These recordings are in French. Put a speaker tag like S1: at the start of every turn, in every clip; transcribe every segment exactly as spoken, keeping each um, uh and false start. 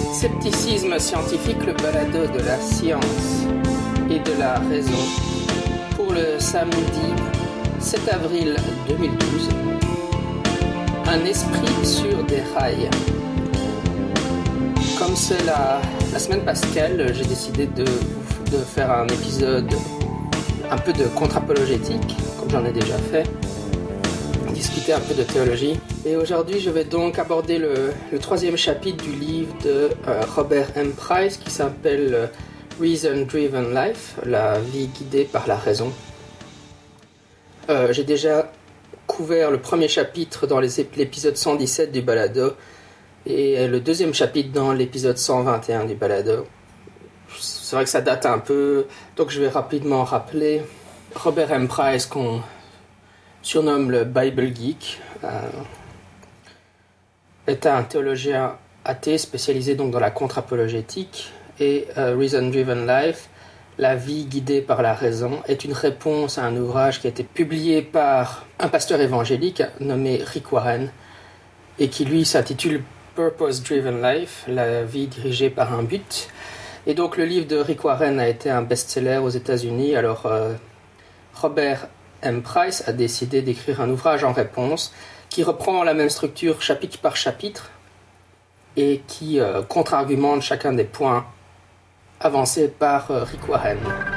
S1: Scepticisme scientifique, le balado de la science et de la raison pour le samedi sept avril deux mille douze. Un esprit sur des rails. Comme c'est la, la semaine pascale, j'ai décidé de, de faire un épisode un peu de contre-apologétique, comme j'en ai déjà fait, discuter un peu de théologie. Et aujourd'hui, je vais donc aborder le, le troisième chapitre du livre de euh, Robert M. Price qui s'appelle euh, Reason Driven Life, la vie guidée par la raison. Euh, j'ai déjà couvert le premier chapitre dans les, l'épisode cent dix-sept du balado et le deuxième chapitre dans l'épisode cent vingt et un du balado. C'est vrai que ça date un peu, donc je vais rapidement rappeler. Robert M. Price, qu'on surnomme le Bible Geek, euh, est un théologien athée spécialisé donc dans la contre-apologétique, et euh, Reason Driven Life, la vie guidée par la raison, est une réponse à un ouvrage qui a été publié par un pasteur évangélique nommé Rick Warren et qui lui s'intitule Purpose Driven Life, la vie dirigée par un but. Et donc le livre de Rick Warren a été un best-seller aux États-Unis. Alors euh, Robert M. Price a décidé d'écrire un ouvrage en réponse qui reprend la même structure chapitre par chapitre et qui euh, contre-argumente chacun des points avancés par euh, Rick Warren.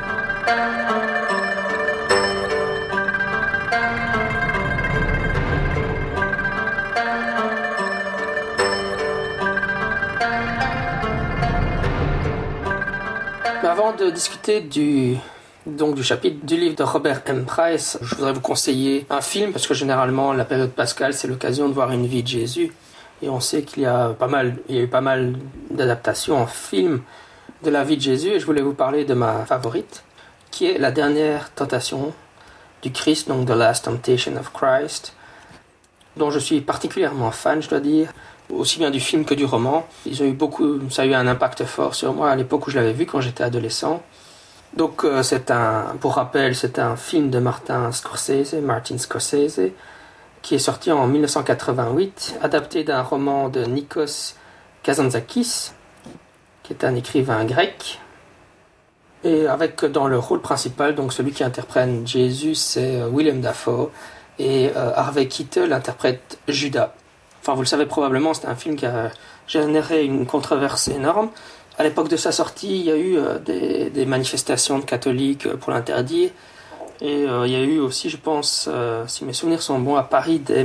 S1: Mais avant de discuter du, donc du chapitre du livre de Robert M. Price, je voudrais vous conseiller un film, parce que généralement, la période pascale, c'est l'occasion de voir une vie de Jésus. Et on sait qu'il y a pas mal, il y a eu pas mal d'adaptations en film de la vie de Jésus. Et je voulais vous parler de ma favorite, qui est La dernière tentation du Christ, donc The Last Temptation of Christ, dont je suis particulièrement fan, je dois dire, aussi bien du film que du roman. Ils ont eu beaucoup, ça a eu un impact fort sur moi à l'époque où je l'avais vu quand j'étais adolescent. Donc euh, c'est un, pour rappel, c'est un film de Martin Scorsese, Martin Scorsese, qui est sorti en dix-neuf cent quatre-vingt-huit, adapté d'un roman de Nikos Kazantzakis, qui est un écrivain grec, et avec dans le rôle principal, donc celui qui interprète Jésus, c'est Willem Dafoe, et euh, Harvey Keitel interprète Judas. Enfin, vous le savez probablement, c'est un film qui a généré une controverse énorme. À l'époque de sa sortie, il y a eu euh, des, des manifestations de catholiques pour l'interdire. Et euh, il y a eu aussi, je pense, euh, si mes souvenirs sont bons, à Paris, des,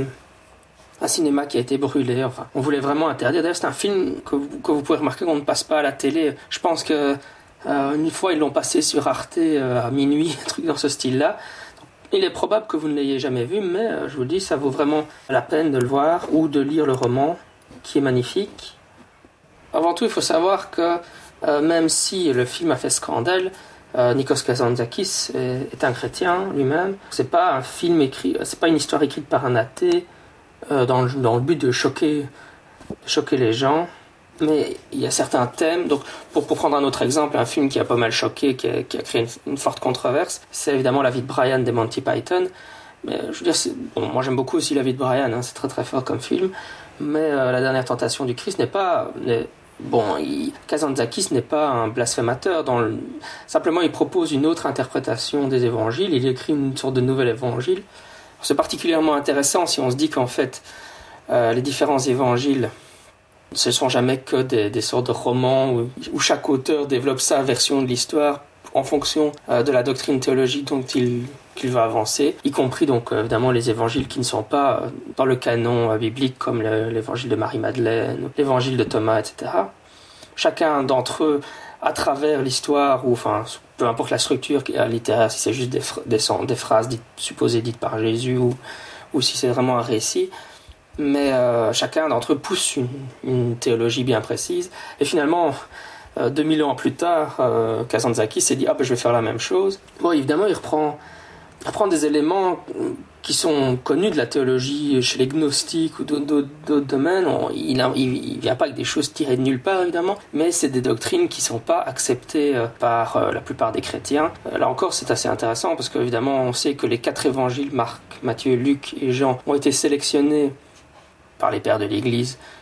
S1: un cinéma qui a été brûlé. Enfin, on voulait vraiment interdire. D'ailleurs, c'est un film que vous, que vous pouvez remarquer qu'on ne passe pas à la télé. Je pense que euh, une fois, ils l'ont passé sur Arte euh, à minuit, un truc dans ce style-là. Il est probable que vous ne l'ayez jamais vu, mais euh, je vous dis, ça vaut vraiment la peine de le voir ou de lire le roman, qui est magnifique. Avant tout, il faut savoir que euh, même si le film a fait scandale, euh, Nikos Kazantzakis est, est un chrétien lui-même. C'est pas un film écrit, c'est pas une histoire écrite par un athée euh, dans, le, dans le but de choquer, de choquer les gens. Mais il y a certains thèmes, donc pour, pour prendre un autre exemple, un film qui a pas mal choqué, qui a, qui a créé une, une forte controverse, c'est évidemment La vie de Brian des Monty Python. Mais je veux dire, c'est, bon, moi j'aime beaucoup aussi La vie de Brian, hein, c'est très très fort comme film, mais euh, La dernière tentation du Christ n'est pas... N'est, bon, il, Kazantzakis n'est pas un blasphémateur, dans le, simplement il propose une autre interprétation des évangiles, il écrit une sorte de nouvel évangile. C'est particulièrement intéressant si on se dit qu'en fait, euh, les différents évangiles, ce ne sont jamais que des, des sortes de romans où, où chaque auteur développe sa version de l'histoire en fonction euh, de la doctrine théologique dont il, qu'il va avancer, y compris donc euh, évidemment les évangiles qui ne sont pas euh, dans le canon euh, biblique comme le, l'évangile de Marie-Madeleine, l'évangile de Thomas, et cetera. Chacun d'entre eux, à travers l'histoire, ou enfin peu importe la structure littéraire, si c'est juste des, des, des phrases dites, supposées dites par Jésus ou, ou si c'est vraiment un récit, mais euh, chacun d'entre eux pousse une, une théologie bien précise. Et finalement, euh, deux mille ans plus tard, euh, Kazantzakis s'est dit « Ah, ben, je vais faire la même chose ». Bon, évidemment, il reprend, il reprend des éléments qui sont connus de la théologie chez les gnostiques ou d'autres, d'autres, d'autres domaines. On, il ne vient pas avec des choses tirées de nulle part, évidemment, mais c'est des doctrines qui ne sont pas acceptées euh, par euh, la plupart des chrétiens. Euh, là encore, c'est assez intéressant parce qu'évidemment, on sait que les quatre évangiles, Marc, Matthieu, Luc et Jean, ont été sélectionnés par les pères de l'Église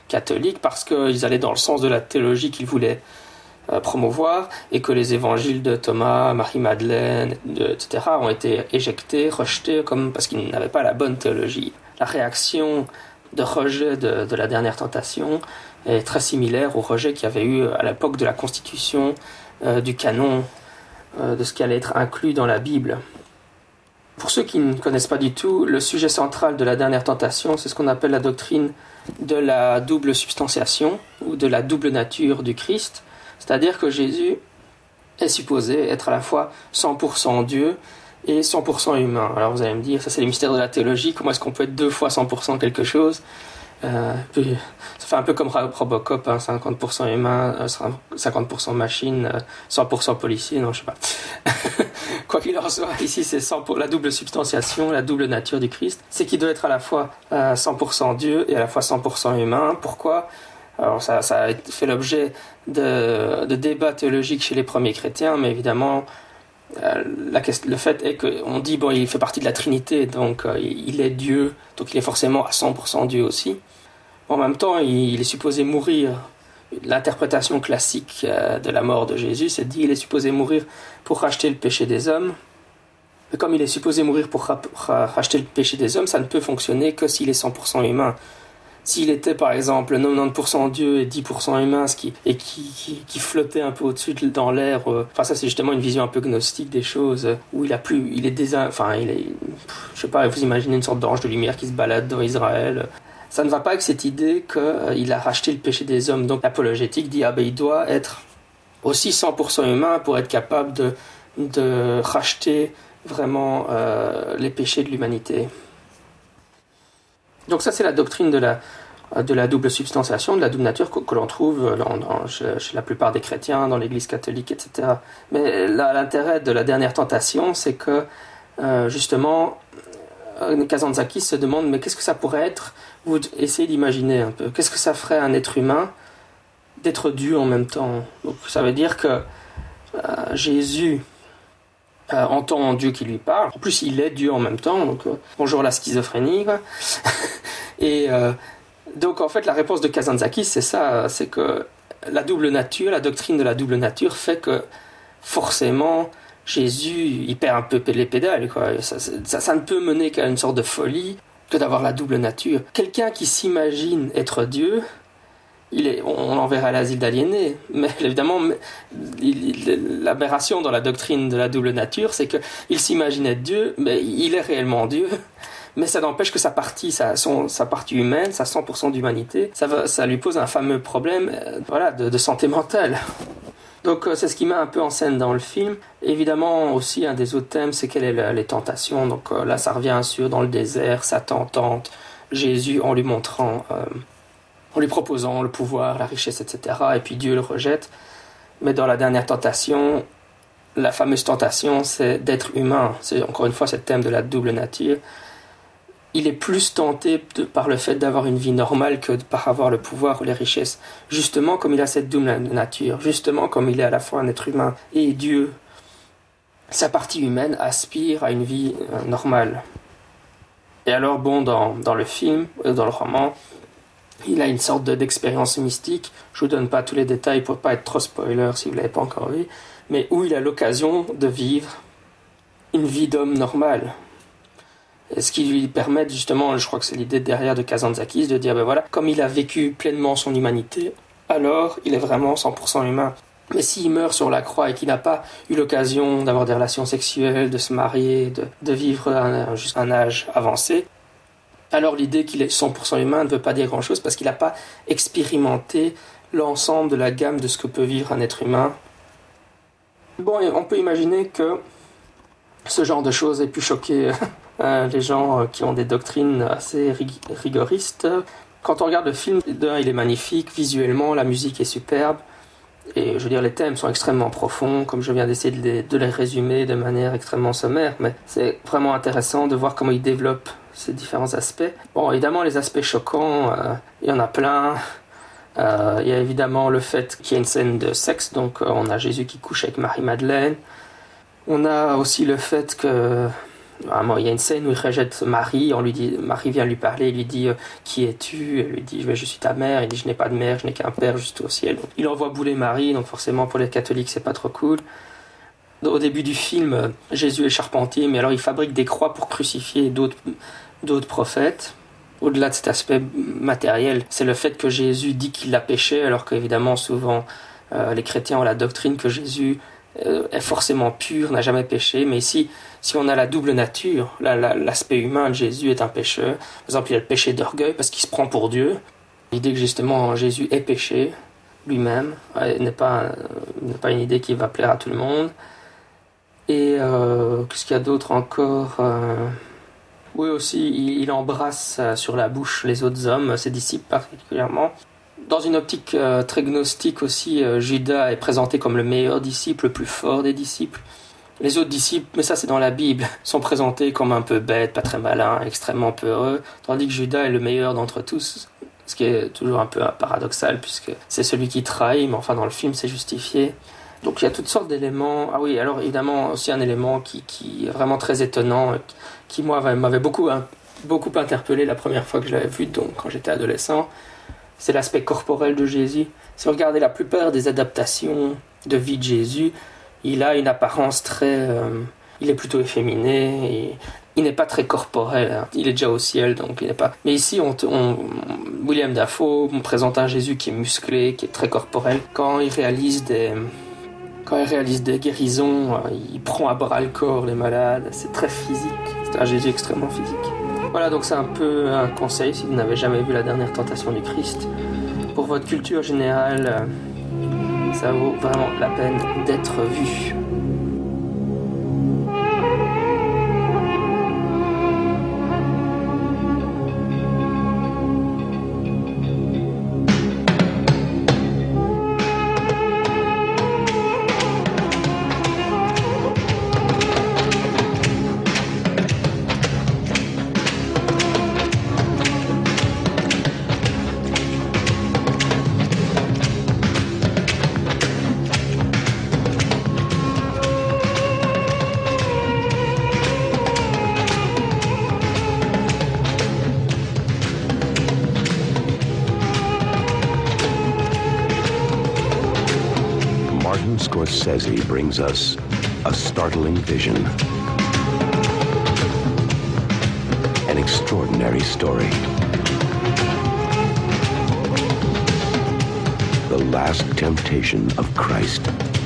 S1: catholiques parce qu'ils allaient dans le sens de la théologie qu'ils voulaient euh, promouvoir et que les évangiles de Thomas, Marie-Madeleine, et cetera ont été éjectés, rejetés comme parce qu'ils n'avaient pas la bonne théologie. La réaction de rejet de, de la dernière tentation est très similaire au rejet qu'il y avait eu à l'époque de la constitution euh, du canon euh, de ce qui allait être inclus dans la Bible. Pour ceux qui ne connaissent pas du tout, le sujet central de la dernière tentation, c'est ce qu'on appelle la doctrine de la double substantiation ou de la double nature du Christ, c'est-à-dire que Jésus est supposé être à la fois cent pour cent Dieu et cent pour cent humain. Alors vous allez me dire, ça c'est les mystères de la théologie, comment est-ce qu'on peut être deux fois cent pour cent quelque chose ? Euh, puis, ça fait un peu comme Robocop, hein, cinquante pour cent humain, cinquante pour cent machine, cent pour cent policier, non je sais pas. Quoi qu'il en soit, ici c'est cent pour la double substantiation, la double nature du Christ, c'est qu'il doit être à la fois euh, cent pour cent Dieu et à la fois cent pour cent humain. Pourquoi ? Alors ça, ça a fait l'objet de, de débats théologiques chez les premiers chrétiens, mais évidemment euh, la, le fait est qu'on dit bon, il fait partie de la Trinité, donc euh, il est Dieu, donc il est forcément à cent pour cent Dieu aussi. En même temps, il, il est supposé mourir. L'interprétation classique euh, de la mort de Jésus, c'est dit il est supposé mourir pour racheter le péché des hommes. Mais comme il est supposé mourir pour ra- ra- racheter le péché des hommes, ça ne peut fonctionner que s'il est cent pour cent humain. S'il était par exemple quatre-vingt-dix pour cent Dieu et dix pour cent humain, ce qui, et qui, qui, qui flottait un peu au-dessus de, dans l'air, euh, enfin ça c'est justement une vision un peu gnostique des choses, euh, où il a plus, il est désin, enfin il est, je sais pas, vous imaginez une sorte d'ange de lumière qui se balade dans Israël. Ça ne va pas avec cette idée qu'il euh, a racheté le péché des hommes. Donc l'apologétique dit ah ben il doit être aussi cent pour cent humain pour être capable de, de racheter vraiment euh, les péchés de l'humanité. Donc ça c'est la doctrine de la, de la double substantiation, de la double nature que, que l'on trouve dans, dans, chez, chez la plupart des chrétiens, dans l'église catholique, et cetera. Mais là, l'intérêt de la dernière tentation, c'est que euh, justement, Kazantzakis se demande mais qu'est-ce que ça pourrait être ? Vous essayez d'imaginer un peu, qu'est-ce que ça ferait à un être humain d'être Dieu en même temps ? Donc ça veut dire que euh, Jésus Euh, entend Dieu qui lui parle. En plus, il est Dieu en même temps. Donc, euh, bonjour la schizophrénie. Quoi. Et euh, donc, en fait, la réponse de Kazantzakis, c'est ça, c'est que la double nature, la doctrine de la double nature fait que forcément, Jésus, il perd un peu les pédales. Quoi. Ça, ça, ça ne peut mener qu'à une sorte de folie que d'avoir la double nature. Quelqu'un qui s'imagine être Dieu, il est, on l'enverra à l'asile d'aliénés, mais évidemment il, il, l'aberration dans la doctrine de la double nature, c'est qu'il s'imagine être Dieu, mais il est réellement Dieu, mais ça n'empêche que sa partie, sa, son, sa partie humaine, sa cent pour cent d'humanité, ça, va, ça lui pose un fameux problème euh, voilà, de, de santé mentale. Donc euh, c'est ce qui met un peu en scène dans le film. Évidemment aussi un des autres thèmes, c'est quelles sont les tentations. Donc euh, là ça revient sur dans le désert, Satan tente Jésus en lui montrant... Euh, en lui proposant le pouvoir, la richesse, et cetera. Et puis Dieu le rejette. Mais dans la dernière tentation, la fameuse tentation, c'est d'être humain. C'est encore une fois ce thème de la double nature. Il est plus tenté de, par le fait d'avoir une vie normale que de, par avoir le pouvoir ou les richesses. Justement comme il a cette double nature. Justement comme il est à la fois un être humain et Dieu. Sa partie humaine aspire à une vie euh, normale. Et alors, bon, dans, dans le film, euh, dans le roman, il a une sorte de, d'expérience mystique, je ne vous donne pas tous les détails pour ne pas être trop spoiler si vous ne l'avez pas encore vu, mais où il a l'occasion de vivre une vie d'homme normal. Et ce qui lui permet justement, je crois que c'est l'idée derrière de Kazantzakis, de dire ben voilà, comme il a vécu pleinement son humanité, alors il est vraiment cent pour cent humain. Mais s'il meurt sur la croix et qu'il n'a pas eu l'occasion d'avoir des relations sexuelles, de se marier, de, de vivre un, un, un âge avancé, alors l'idée qu'il est cent pour cent humain ne veut pas dire grand-chose parce qu'il n'a pas expérimenté l'ensemble de la gamme de ce que peut vivre un être humain. Bon, on peut imaginer que ce genre de choses ait pu choquer euh, les gens qui ont des doctrines assez rig- rigoristes. Quand on regarde le film, d'un, il est magnifique, visuellement, la musique est superbe. Et je veux dire, les thèmes sont extrêmement profonds, comme je viens d'essayer de les, de les résumer de manière extrêmement sommaire, mais c'est vraiment intéressant de voir comment ils développent ces différents aspects. Bon, évidemment, les aspects choquants, euh, il y en a plein. Euh, il y a évidemment le fait qu'il y a une scène de sexe, donc euh, on a Jésus qui couche avec Marie-Madeleine. On a aussi le fait que Vraiment, il y a une scène où il rejette Marie, on lui dit, Marie vient lui parler, il lui dit euh, qui es-tu? Elle lui dit je suis ta mère, il dit je n'ai pas de mère, je n'ai qu'un père juste au ciel. Donc, il envoie bouler Marie, donc forcément pour les catholiques c'est pas trop cool. Au début du film, Jésus est charpentier, mais alors il fabrique des croix pour crucifier d'autres, d'autres prophètes. Au-delà de cet aspect matériel, c'est le fait que Jésus dit qu'il a péché, alors qu'évidemment souvent euh, les chrétiens ont la doctrine que Jésus euh, est forcément pur, n'a jamais péché, mais ici, si on a la double nature, la, la, l'aspect humain de Jésus est un pécheur. Par exemple, il y a le péché d'orgueil parce qu'il se prend pour Dieu. L'idée que justement Jésus est péché lui-même euh, n'est pas, euh, n'est pas une idée qui va plaire à tout le monde. Et euh, qu'est-ce qu'il y a d'autre encore euh... Oui, aussi, il, il embrasse euh, sur la bouche les autres hommes, ses disciples particulièrement. Dans une optique euh, très gnostique aussi, euh, Judas est présenté comme le meilleur disciple, le plus fort des disciples. Les autres disciples, mais ça c'est dans la Bible, sont présentés comme un peu bêtes, pas très malins, extrêmement peureux, tandis que Judas est le meilleur d'entre tous, ce qui est toujours un peu paradoxal, puisque c'est celui qui trahit, mais enfin dans le film c'est justifié. Donc il y a toutes sortes d'éléments. Ah oui, alors évidemment aussi un élément qui, qui est vraiment très étonnant, qui moi m'avait beaucoup, beaucoup interpellé la première fois que je l'avais vu, donc quand j'étais adolescent, c'est l'aspect corporel de Jésus. Si vous regardez la plupart des adaptations de vie de Jésus, il a une apparence très... Euh, il est plutôt efféminé, et il n'est pas très corporel, hein. Il est déjà au ciel, donc il n'est pas... Mais ici, on, on, William Dafoe me présente un Jésus qui est musclé, qui est très corporel. Quand il réalise des... Quand il réalise des guérisons, il prend à bras le corps les malades, c'est très physique, c'est un Jésus extrêmement physique. Voilà, donc c'est un peu un conseil si vous n'avez jamais vu La Dernière Tentation du Christ. Pour votre culture générale, ça vaut vraiment la peine d'être vu.
S2: Scorsese brings us a startling vision, an extraordinary story, the last temptation of Christ.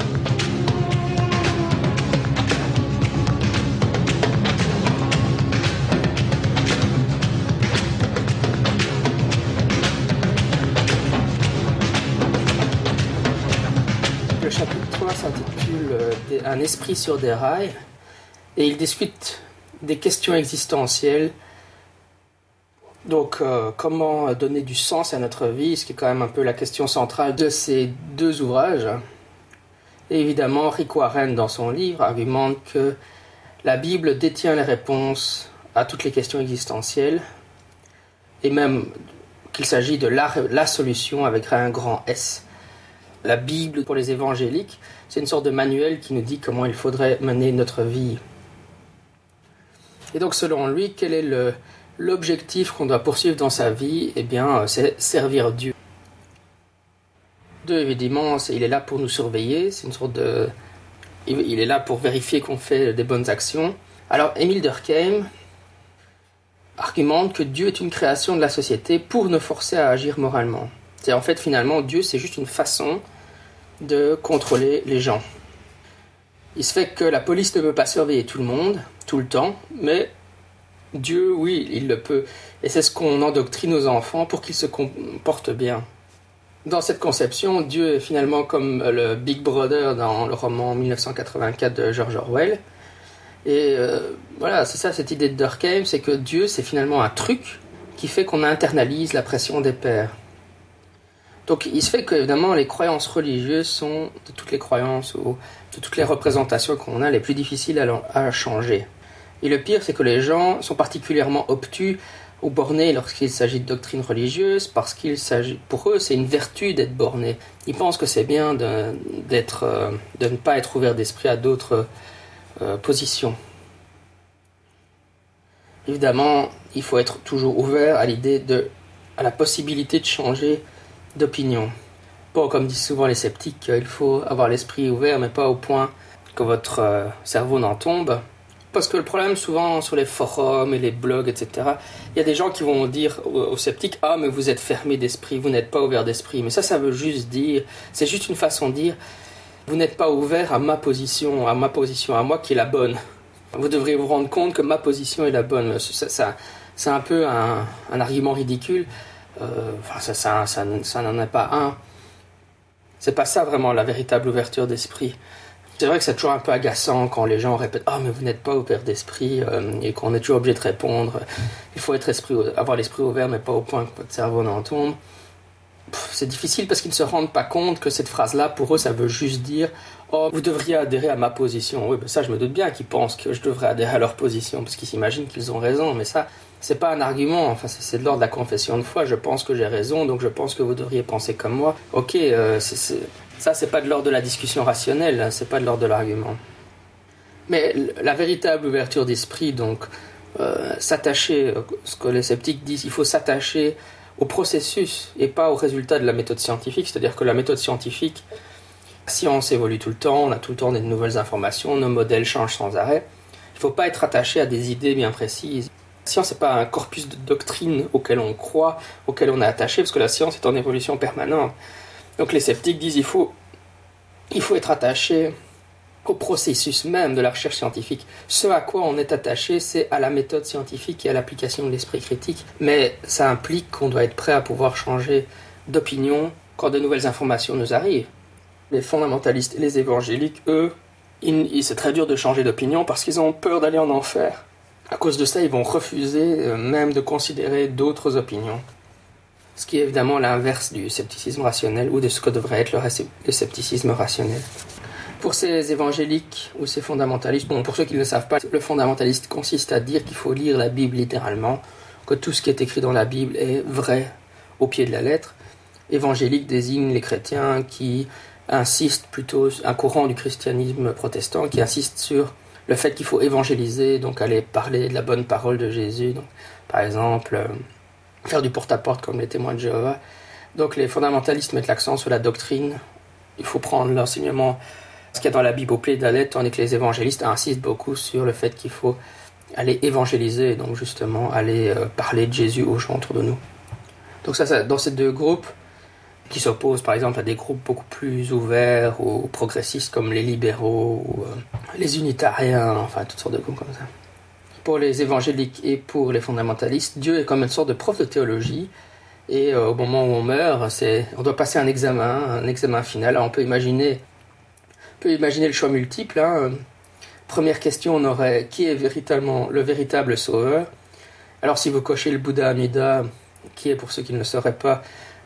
S1: Le chapitre trois s'intitule « Un esprit sur des rails » et il discute des questions existentielles. Donc, euh, comment donner du sens à notre vie, ce qui est quand même un peu la question centrale de ces deux ouvrages. Et évidemment, Rick Warren, dans son livre, argumente que la Bible détient les réponses à toutes les questions existentielles, et même qu'il s'agit de la, la solution avec un grand S. La Bible, pour les évangéliques, c'est une sorte de manuel qui nous dit comment il faudrait mener notre vie. Et donc, selon lui, quel est le, l'objectif qu'on doit poursuivre dans sa vie? Eh bien, c'est servir Dieu. Dieu, évidemment, c'est, il est là pour nous surveiller, c'est une sorte de... Il, il est là pour vérifier qu'on fait des bonnes actions. Alors, Émile Durkheim argumente que Dieu est une création de la société pour nous forcer à agir moralement. C'est en fait, finalement, Dieu, c'est juste une façon de contrôler les gens. Il se fait que la police ne peut pas surveiller tout le monde, tout le temps, mais Dieu, oui, il le peut. Et c'est ce qu'on endoctrine aux enfants pour qu'ils se comportent bien. Dans cette conception, Dieu est finalement comme le Big Brother dans le roman dix-neuf cent quatre-vingt-quatre de George Orwell. Et euh, voilà, c'est ça cette idée de Durkheim, c'est que Dieu, c'est finalement un truc qui fait qu'on internalise la pression des pères. Donc il se fait qu'évidemment les croyances religieuses sont de toutes les croyances ou de toutes les représentations qu'on a les plus difficiles à, à changer. Et le pire, c'est que les gens sont particulièrement obtus ou bornés lorsqu'il s'agit de doctrines religieuses, parce qu'il s'agit, pour eux, c'est une vertu d'être borné. Ils pensent que c'est bien de, d'être, euh, de ne pas être ouvert d'esprit à d'autres euh, positions. Évidemment, il faut être toujours ouvert à l'idée de, à la possibilité de changer d'opinion. Pas comme disent souvent les sceptiques, il faut avoir l'esprit ouvert, mais pas au point que votre euh, cerveau n'en tombe. Parce que le problème, souvent, sur les forums et les blogs, et cetera, il y a des gens qui vont dire aux, aux sceptiques « Ah, mais vous êtes fermé d'esprit, vous n'êtes pas ouvert d'esprit. » Mais ça, ça veut juste dire, c'est juste une façon de dire « Vous n'êtes pas ouvert à ma position, à ma position, à moi qui est la bonne. » Vous devriez vous rendre compte que ma position est la bonne. Ça, ça, c'est un peu un, un argument ridicule. Euh, enfin, ça, ça, ça, ça n'en est pas un. C'est pas ça vraiment la véritable ouverture d'esprit. C'est vrai que c'est toujours un peu agaçant quand les gens répètent « Ah, mais vous n'êtes pas ouvert d'esprit euh, » et qu'on est toujours obligé de répondre « Il faut être esprit, avoir l'esprit ouvert, mais pas au point que votre cerveau n'en tombe. » C'est difficile parce qu'ils ne se rendent pas compte que cette phrase-là, pour eux, ça veut juste dire « Oh, vous devriez adhérer à ma position. » Oui, ben ça, je me doute bien qu'ils pensent que je devrais adhérer à leur position parce qu'ils s'imaginent qu'ils ont raison. Mais ça, c'est pas un argument. Enfin, c'est, c'est de l'ordre de la confession de foi. Je pense que j'ai raison, donc je pense que vous devriez penser comme moi. Ok, euh, c'est, c'est... ça, c'est pas de l'ordre de la discussion rationnelle. Hein, c'est pas de l'ordre de l'argument. Mais la véritable ouverture d'esprit, donc, euh, s'attacher, ce que les sceptiques disent, il faut s'attacher au processus et pas au résultat de la méthode scientifique. C'est-à-dire que la méthode scientifique, la science évolue tout le temps, on a tout le temps des nouvelles informations, nos modèles changent sans arrêt. Il ne faut pas être attaché à des idées bien précises. La science n'est pas un corpus de doctrine auquel on croit, auquel on est attaché, parce que la science est en évolution permanente. Donc les sceptiques disent qu'il faut, il faut être attaché au processus même de la recherche scientifique. Ce à quoi on est attaché, c'est à la méthode scientifique et à l'application de l'esprit critique. Mais ça implique qu'on doit être prêt à pouvoir changer d'opinion quand de nouvelles informations nous arrivent. Les fondamentalistes et les évangéliques, eux, ils, c'est très dur de changer d'opinion parce qu'ils ont peur d'aller en enfer. À cause de ça, ils vont refuser euh, même de considérer d'autres opinions. Ce qui est évidemment l'inverse du scepticisme rationnel ou de ce que devrait être le, ré- le scepticisme rationnel. Pour ces évangéliques ou ces fondamentalistes, bon, pour ceux qui ne le savent pas, le fondamentaliste consiste à dire qu'il faut lire la Bible littéralement, que tout ce qui est écrit dans la Bible est vrai au pied de la lettre. Évangélique désigne les chrétiens qui insistent plutôt, un courant du christianisme protestant qui insiste sur le fait qu'il faut évangéliser, donc aller parler de la bonne parole de Jésus. Donc, par exemple, euh, faire du porte-à-porte comme les témoins de Jéhovah. Donc les fondamentalistes mettent l'accent sur la doctrine. Il faut prendre l'enseignement, ce qu'il y a dans la Bible au pied de la lettre, tandis que les évangélistes insistent beaucoup sur le fait qu'il faut aller évangéliser, donc justement aller euh, parler de Jésus aux gens autour de nous. Donc ça, ça, dans ces deux groupes, qui s'opposent par exemple à des groupes beaucoup plus ouverts ou progressistes comme les libéraux ou euh, les unitariens, enfin toutes sortes de groupes comme ça. Pour les évangéliques et pour les fondamentalistes, Dieu est comme une sorte de prof de théologie et euh, au moment où on meurt, c'est, on doit passer un examen, un examen final. Alors on peut imaginer, on peut imaginer le choix multiple. Hein. Première question, on aurait qui est véritablement le véritable sauveur. Alors si vous cochez le Bouddha Amida, qui est pour ceux qui ne le sauraient pas,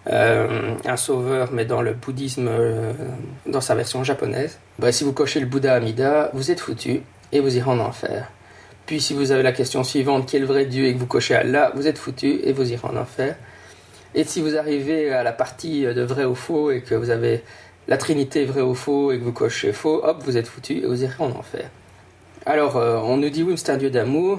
S1: Euh, un sauveur, mais dans le bouddhisme, euh, dans sa version japonaise. Bah, si vous cochez le Bouddha Amida, vous êtes foutu et vous irez en enfer. Puis si vous avez la question suivante, qui est le vrai Dieu, et que vous cochez Allah, vous êtes foutu et vous irez en enfer. Et si vous arrivez à la partie de vrai ou faux et que vous avez la Trinité vrai ou faux et que vous cochez faux, hop, vous êtes foutu et vous irez en enfer. Alors, euh, on nous dit oui, c'est un Dieu d'amour,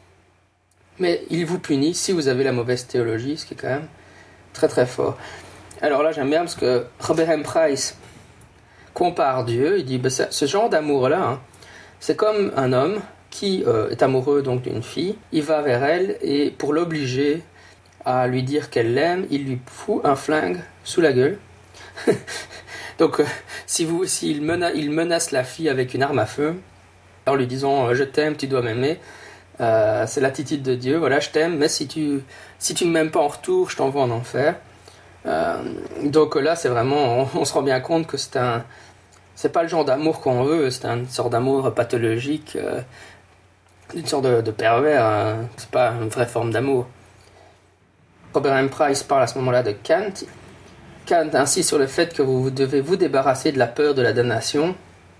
S1: mais il vous punit si vous avez la mauvaise théologie, ce qui est quand même très très fort. Alors là j'aime bien parce que Robert M. Price compare Dieu, il dit ben, ça, ce genre d'amour là, hein, c'est comme un homme qui euh, est amoureux donc d'une fille, il va vers elle et pour l'obliger à lui dire qu'elle l'aime, il lui fout un flingue sous la gueule. Donc euh, si vous, s'il mena, il menace la fille avec une arme à feu en lui disant je t'aime, tu dois m'aimer. Euh, c'est l'attitude de Dieu, voilà, je t'aime, mais si tu si tu ne m'aimes pas en retour, je t'envoie en enfer. Euh, donc là, c'est vraiment, on, on se rend bien compte que c'est un, c'est pas le genre d'amour qu'on veut, c'est une sorte d'amour pathologique, euh, une sorte de, de pervers. Hein, c'est pas une vraie forme d'amour. Robert M. Price parle à ce moment-là de Kant. Kant insiste sur le fait que vous devez vous débarrasser de la peur de la damnation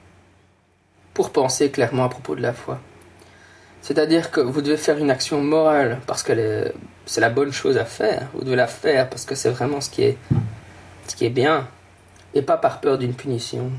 S1: pour penser clairement à propos de la foi. C'est-à-dire que vous devez faire une action morale parce que les, c'est la bonne chose à faire. Vous devez la faire parce que c'est vraiment ce qui est, ce qui est bien et pas par peur d'une punition.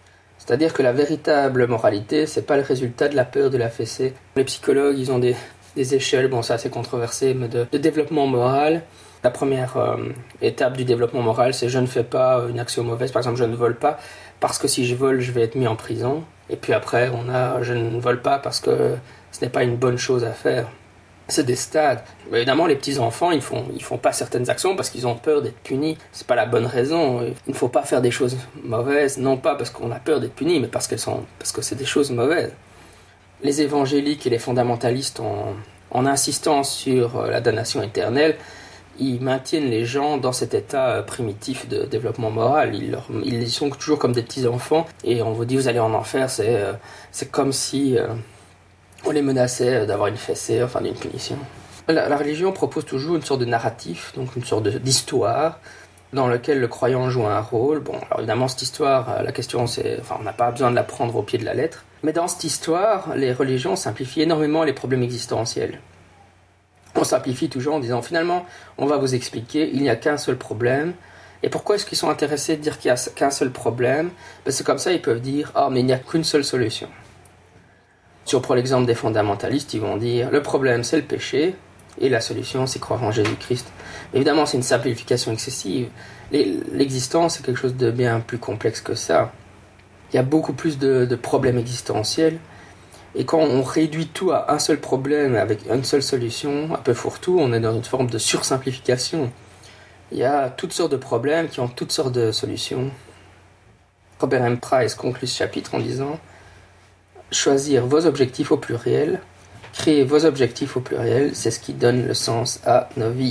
S1: C'est-à-dire que la véritable moralité, c'est pas le résultat de la peur de la fessée. Les psychologues, ils ont des, des échelles, bon ça c'est controversé, mais de, de développement moral. La première euh, étape du développement moral, c'est je ne fais pas une action mauvaise, par exemple je ne vole pas, parce que si je vole, je vais être mis en prison. Et puis après, on a je ne vole pas parce que ce n'est pas une bonne chose à faire. C'est des stades. Mais évidemment, les petits-enfants, ils font, ils font pas certaines actions parce qu'ils ont peur d'être punis. C'est pas la bonne raison. Il ne faut pas faire des choses mauvaises, non pas parce qu'on a peur d'être punis, mais parce qu'elles sont, parce que c'est des choses mauvaises. Les évangéliques et les fondamentalistes, en, en insistant sur la damnation éternelle, ils maintiennent les gens dans cet état primitif de développement moral. Ils, leur, ils sont toujours comme des petits-enfants et on vous dit vous allez en enfer, c'est, euh, c'est comme si euh, on les menaçait d'avoir une fessée, enfin d'une punition. La, la religion propose toujours une sorte de narratif, donc une sorte de, d'histoire dans laquelle le croyant joue un rôle. Bon, alors évidemment cette histoire, la question c'est, enfin on n'a pas besoin de la prendre au pied de la lettre, mais dans cette histoire, les religions simplifient énormément les problèmes existentiels. On simplifie toujours en disant finalement on va vous expliquer, il n'y a qu'un seul problème. Et pourquoi est-ce qu'ils sont intéressés de dire qu'il n'y a qu'un seul problème? Ben c'est comme ça ils peuvent dire ah mais il n'y a qu'une seule solution. Si on prend l'exemple des fondamentalistes, ils vont dire le problème c'est le péché et la solution c'est croire en Jésus-Christ. Évidemment c'est une simplification excessive. L'existence c'est quelque chose de bien plus complexe que ça. Il y a beaucoup plus de, de problèmes existentiels. Et quand on réduit tout à un seul problème avec une seule solution, un peu fourre-tout, on est dans une forme de sursimplification. Il y a toutes sortes de problèmes qui ont toutes sortes de solutions. Robert M. Price conclut ce chapitre en disant « Choisir vos objectifs au pluriel, créer vos objectifs au pluriel, c'est ce qui donne le sens à nos vies. »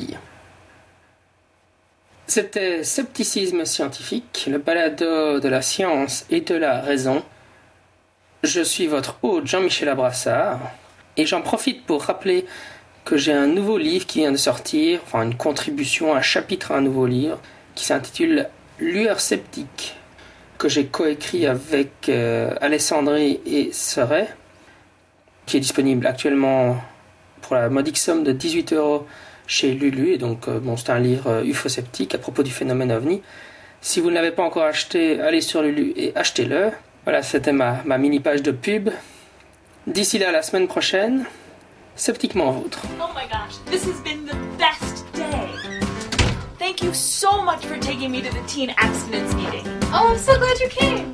S1: C'était Scepticisme scientifique, le balado de la science et de la raison. Je suis votre hôte Jean-Michel Abrassard et j'en profite pour rappeler que j'ai un nouveau livre qui vient de sortir, enfin une contribution, un chapitre à un nouveau livre qui s'intitule Lueur sceptique, que j'ai coécrit avec euh, Alessandrie et Seret, qui est disponible actuellement pour la modique somme de dix-huit euros chez Lulu. Et donc euh, bon, c'est un livre euh, ufosceptique à propos du phénomène ovni. Si vous ne l'avez pas encore acheté, allez sur Lulu et achetez-le. Voilà, c'était ma, ma mini-page de pub. D'ici là, la semaine prochaine, sceptiquement vôtre.
S3: Oh my gosh, this has been the best day. Thank you so much for taking me to the teen abstinence meeting.
S4: Oh, I'm so glad you came.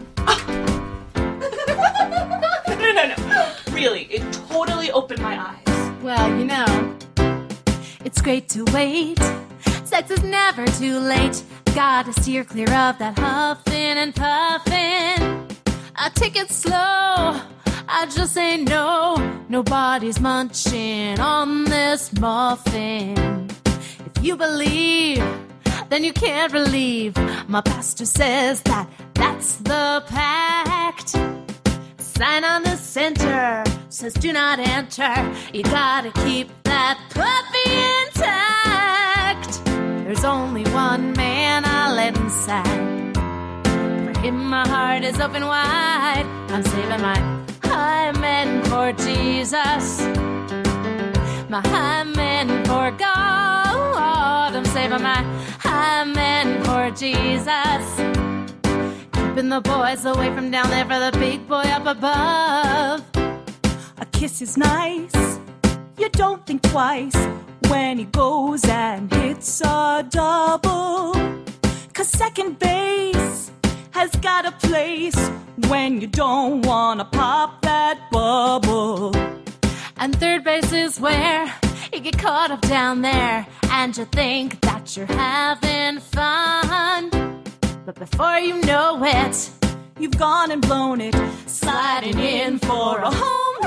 S3: no, no, no. Really, it totally opened my eyes.
S4: Well, you know, it's great to wait. Sex is never too late. Gotta steer clear of that huffing and puffing. I take it slow, I just say no. Nobody's munching on this muffin. If you believe, then you can't relieve. My pastor says that that's the pact. Sign on the center says do not enter. You gotta keep that puppy intact. There's only one man I let inside. In my heart is open wide. I'm saving my hymen for Jesus. My hymen for God. I'm saving my hymen for Jesus. Keeping the boys away from down there for the big boy up above.
S5: A kiss is nice. You don't think twice when he goes and hits a double. 'Cause second base has got a place when you don't wanna pop that bubble.
S4: And third base is where you get caught up down there and you think that you're having fun. But before you know it,
S5: you've gone and blown it, sliding in for a home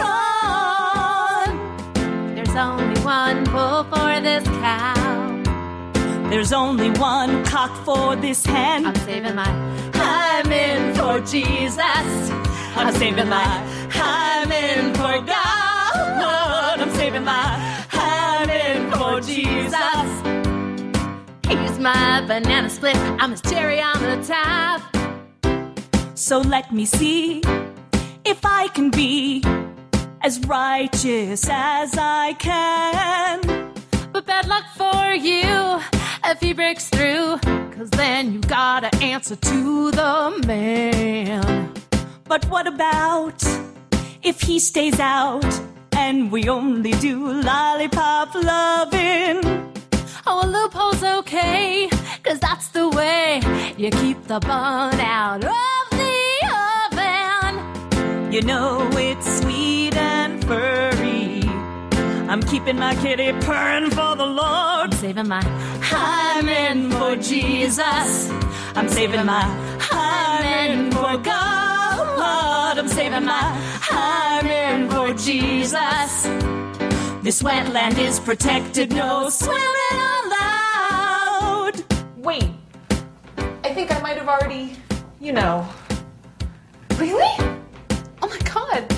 S5: run.
S4: There's only one bull for this cow.
S5: There's only one cock for this hen.
S4: I'm saving my
S5: hymen for Jesus. I'm saving my hymen for God. I'm saving my hymen for Jesus.
S4: Here's my banana split. I'm his cherry on the top.
S5: So let me see if I can be as righteous as I can.
S4: But bad luck for you if he breaks through, 'cause then you gotta answer to the man.
S5: But what about if he stays out and we only do lollipop loving.
S4: Oh, a loophole's okay, cause that's the way you keep the bun out of the oven.
S5: You know it's sweet and furry. I'm keeping my kitty purring for the Lord.
S4: I'm saving my
S5: hymen for Jesus. I'm saving my hymen for God. I'm saving my hymen for Jesus. This wetland is protected, no swimming allowed.
S3: Wait, I think I might have already, you know. Really? Oh my god.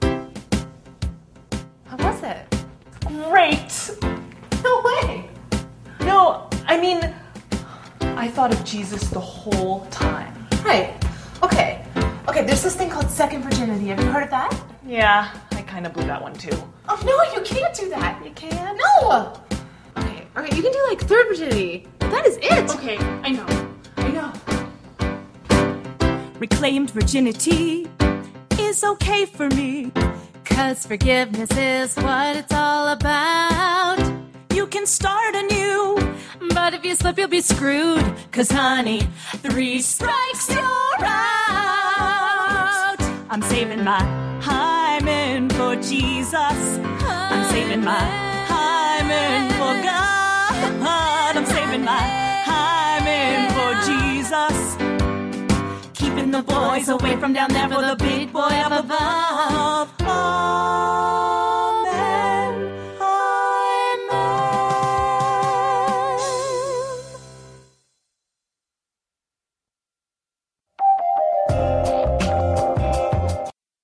S3: How was it? Great. No way. No, I mean, I thought of Jesus the whole time.
S6: Right. Okay. Okay, there's this thing called second virginity. Have you heard of that?
S3: Yeah, I kind of blew that one too.
S6: Oh, no, you can't do that.
S3: You can?
S6: No! Okay, okay, you can do like third virginity. That is it.
S3: Okay, I know. I know.
S5: Reclaimed virginity is okay for me.
S4: Cause forgiveness is what it's all about.
S5: You can start anew,
S4: But if you slip, you'll be screwed.
S5: cause honey, three strikes you're out. I'm saving my hymen for Jesus. I'm saving my hymen for God. I'm saving my hymen for Jesus. Keeping the boys away from down there for the big boy up above. Oh.